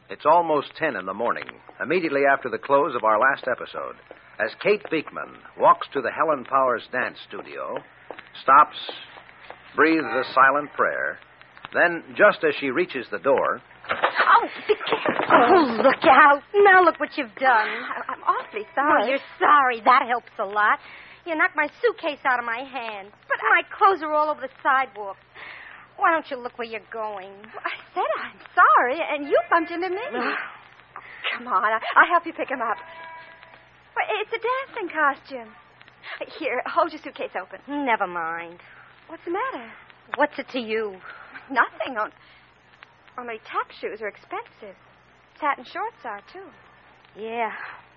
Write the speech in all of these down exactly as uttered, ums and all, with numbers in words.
It's almost ten in the morning, immediately after the close of our last episode, as Kate Beekman walks to the Helen Powers dance studio, stops, breathes a silent prayer, then, just as she reaches the door... Oh, be careful. Oh, look out. Now look what you've done. I- I'm awfully sorry. Well, you're sorry. That helps a lot. You knocked my suitcase out of my hand. But my clothes are all over the sidewalk. Why don't you look where you're going? Well, I said I'm sorry, and you bumped into me. Come on, I- I'll help you pick him up. Well, it's a dancing costume. Here, hold your suitcase open. Never mind. What's the matter? What's it to you? Nothing. On- Only tap shoes are expensive. Satin shorts are, too. Yeah.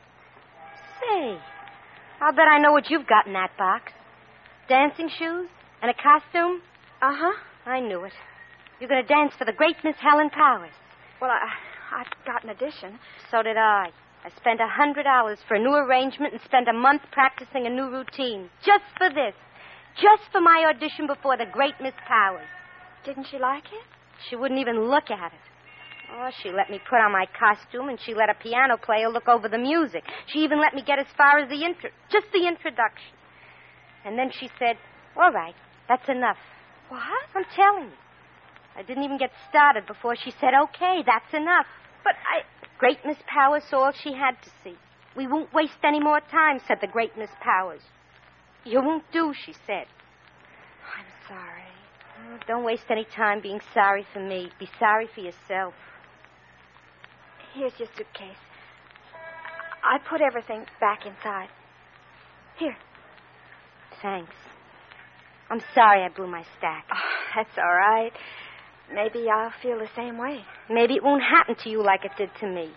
Say, I'll bet I know what you've got in that box. Dancing shoes and a costume? Uh-huh. I knew it. You're going to dance for the great Miss Helen Powers. Well, I, I've got an audition. So did I. I spent a hundred dollars for a new arrangement and spent a month practicing a new routine. Just for this. Just for my audition before the great Miss Powers. Didn't she like it? She wouldn't even look at it. Oh, she let me put on my costume, and she let a piano player look over the music. She even let me get as far as the intro, just the introduction. And then she said, all right, that's enough. What? I'm telling you. I didn't even get started before she said, okay, that's enough. But I... Great Miss Powers saw all she had to see. We won't waste any more time, said the great Miss Powers. You won't do, she said. I'm sorry. Oh, don't waste any time being sorry for me. Be sorry for yourself. Here's your suitcase. I put everything back inside. Here. Thanks. I'm sorry I blew my stack. Oh, that's all right. Maybe I'll feel the same way. Maybe it won't happen to you like it did to me.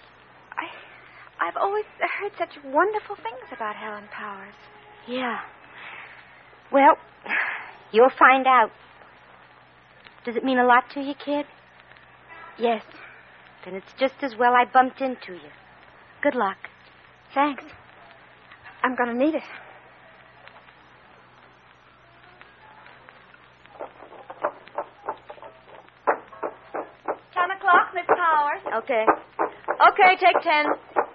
I, I've always heard such wonderful things about Helen Powers. Yeah. Well, you'll find out. Does it mean a lot to you, kid? Yes. Then it's just as well I bumped into you. Good luck. Thanks. I'm going to need it. Ten o'clock, Miss Powers. Okay. Okay, take ten.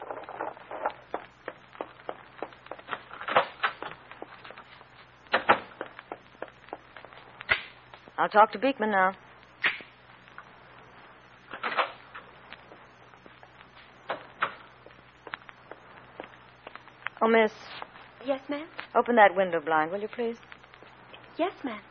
I'll talk to Beekman now. Oh, miss. Yes, ma'am? Open that window blind, will you, please? Yes, ma'am.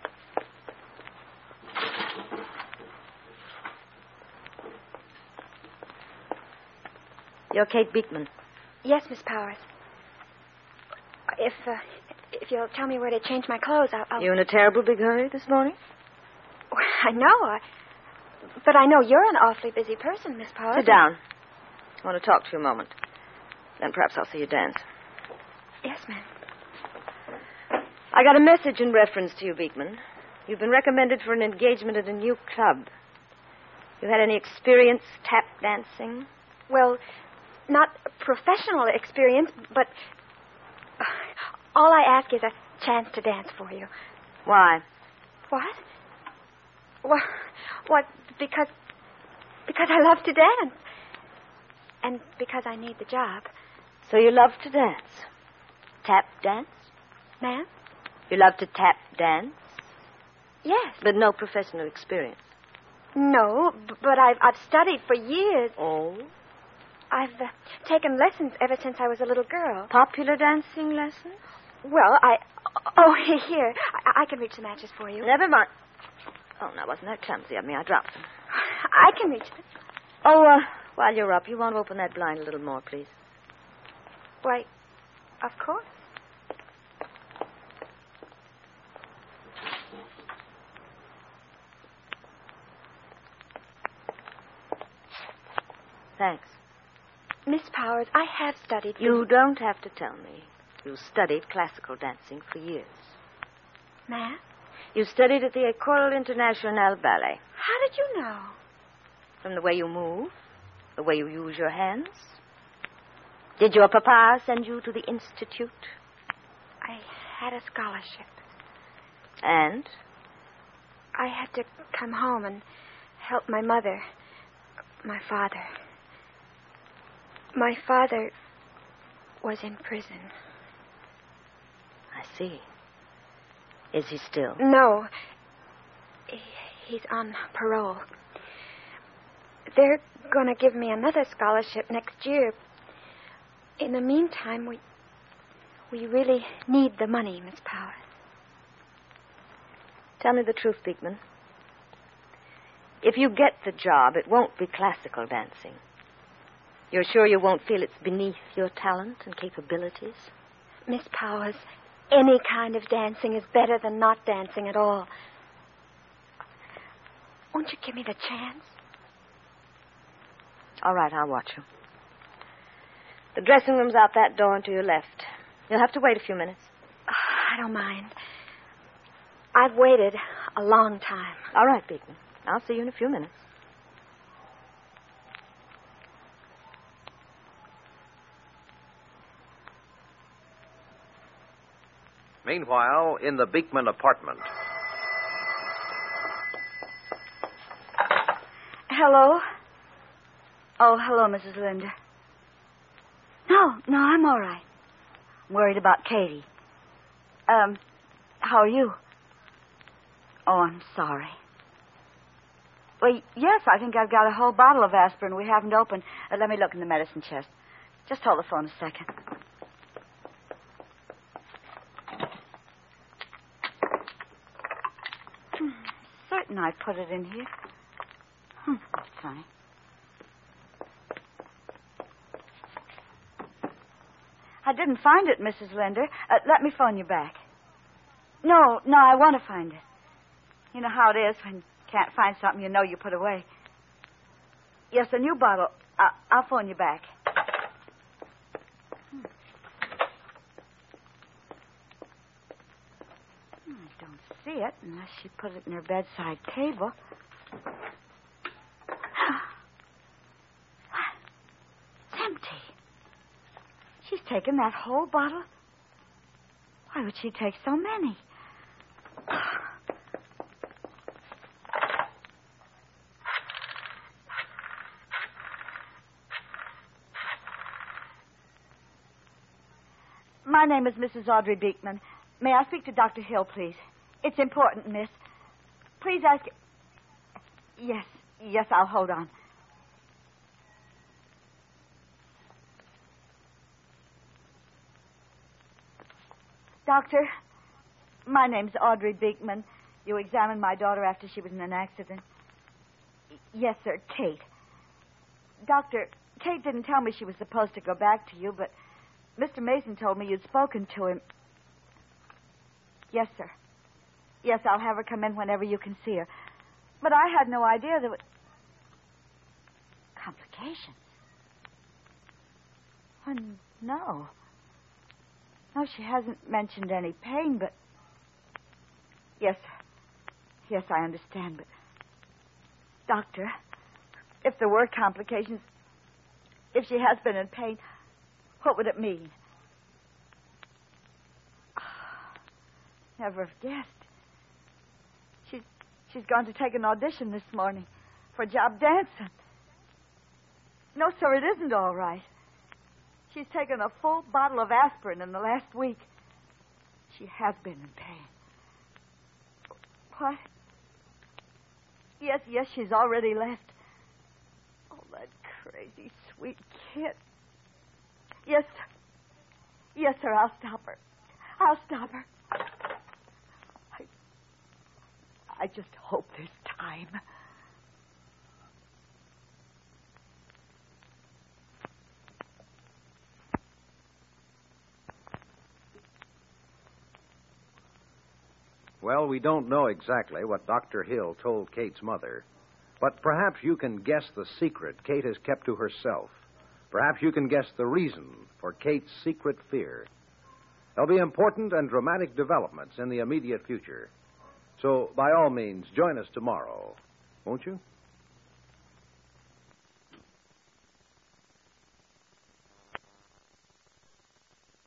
You're Kate Beekman. Yes, Miss Powers. If, uh, if you'll tell me where to change my clothes, I'll... I'll... You in a terrible big hurry this morning? Well, I know. I... But I know you're an awfully busy person, Miss Powers. Sit down. I want to talk to you a moment. Then perhaps I'll see you dance. Yes, ma'am. I got a message in reference to you, Beekman. You've been recommended for an engagement at a new club. You had any experience tap dancing? Well, not professional experience, but uh, all I ask is a chance to dance for you. Why? What? Well, what? Because, because I love to dance. And because I need the job. So you love to dance? Tap dance? Ma'am? You love to tap dance? Yes. But no professional experience? No, b- but I've, I've studied for years. Oh? I've uh, taken lessons ever since I was a little girl. Popular dancing lessons? Well, I... Oh, here. I, I can reach the matches for you. Never mind. Oh, now, wasn't that clumsy of me? I dropped them. I can reach them. Oh, uh, while you're up, you want to open that blind a little more, please? Why, of course. Thanks. Miss Powers, I have studied... for- You don't have to tell me. You studied classical dancing for years. Ma'am? You studied at the École Internationale Ballet. How did you know? From the way you move, the way you use your hands. Did your papa send you to the institute? I had a scholarship. And? I had to come home and help my mother, my father. My father was in prison. I see. Is he still? No. He, he's on parole. They're going to give me another scholarship next year. In the meantime, we we really need the money, Miss Powers. Tell me the truth, Beekman. If you get the job, it won't be classical dancing. You're sure you won't feel it's beneath your talent and capabilities? Miss Powers, any kind of dancing is better than not dancing at all. Won't you give me the chance? All right, I'll watch you. The dressing room's out that door and to your left. You'll have to wait a few minutes. Oh, I don't mind. I've waited a long time. All right, Beekman. I'll see you in a few minutes. Meanwhile, in the Beekman apartment. Hello? Oh, hello, Missus Linder. No, no, I'm all right. I'm worried about Katie. Um, how are you? Oh, I'm sorry. Well, yes, I think I've got a whole bottle of aspirin we haven't opened. Uh, let me look in the medicine chest. Just hold the phone a second. Hmm, certain I put it in here. Hmm, that's funny. I didn't find it, Missus Linder. Uh, let me phone you back. No, no, I want to find it. You know how it is when you can't find something you know you put away. Yes, a new bottle. I- I'll phone you back. Hmm. I don't see it unless she put it in her bedside table. It's empty. She's taken that whole bottle. Why would she take so many? My name is Missus Audrey Beekman. May I speak to Doctor Hill, please? It's important, miss. Please ask... Yes, yes, I'll hold on. Doctor, my name's Audrey Beekman. You examined my daughter after she was in an accident. Yes, sir, Kate. Doctor, Kate didn't tell me she was supposed to go back to you, but Mister Mason told me you'd spoken to him. Yes, sir. Yes, I'll have her come in whenever you can see her. But I had no idea there were... Complications? Oh, no. No, she hasn't mentioned any pain, but... Yes, sir. Yes, I understand, but... Doctor, if there were complications, if she has been in pain, what would it mean? Oh, never have guessed. She's, she's gone to take an audition this morning for a job dancing. No, sir, it isn't all right. She's taken a full bottle of aspirin in the last week. She has been in pain. What? Yes, yes, she's already left. Oh, that crazy, sweet kid. Yes, sir. Yes, sir, I'll stop her. I'll stop her. I, I just hope there's time. Well, we don't know exactly what Doctor Hill told Kate's mother, but perhaps you can guess the secret Kate has kept to herself. Perhaps you can guess the reason for Kate's secret fear. There'll be important and dramatic developments in the immediate future. So, by all means, join us tomorrow, won't you?